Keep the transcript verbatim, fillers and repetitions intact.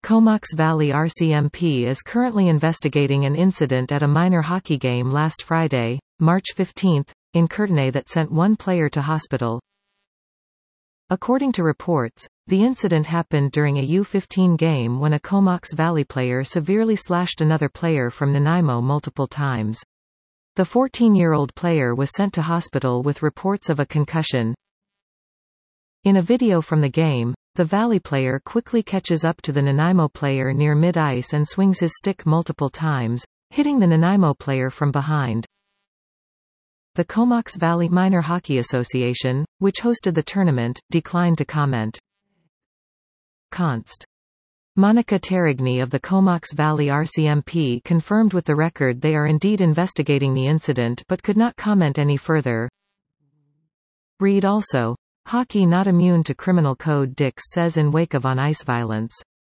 Comox Valley R C M P is currently investigating an incident at a minor hockey game last Friday, March fifteenth, in Courtenay that sent one player to hospital. According to reports, the incident happened during a U fifteen game when a Comox Valley player severely slashed another player from Nanaimo multiple times. The fourteen-year-old player was sent to hospital with reports of a concussion. In a video from the game, the Valley player quickly catches up to the Nanaimo player near mid-ice and swings his stick multiple times, hitting the Nanaimo player from behind. The Comox Valley Minor Hockey Association, which hosted the tournament, declined to comment. Const. Monica Terigny of the Comox Valley R C M P confirmed with the Record they are indeed investigating the incident but could not comment any further. Read also. Hockey not immune to criminal code, Dix says in wake of on-ice violence.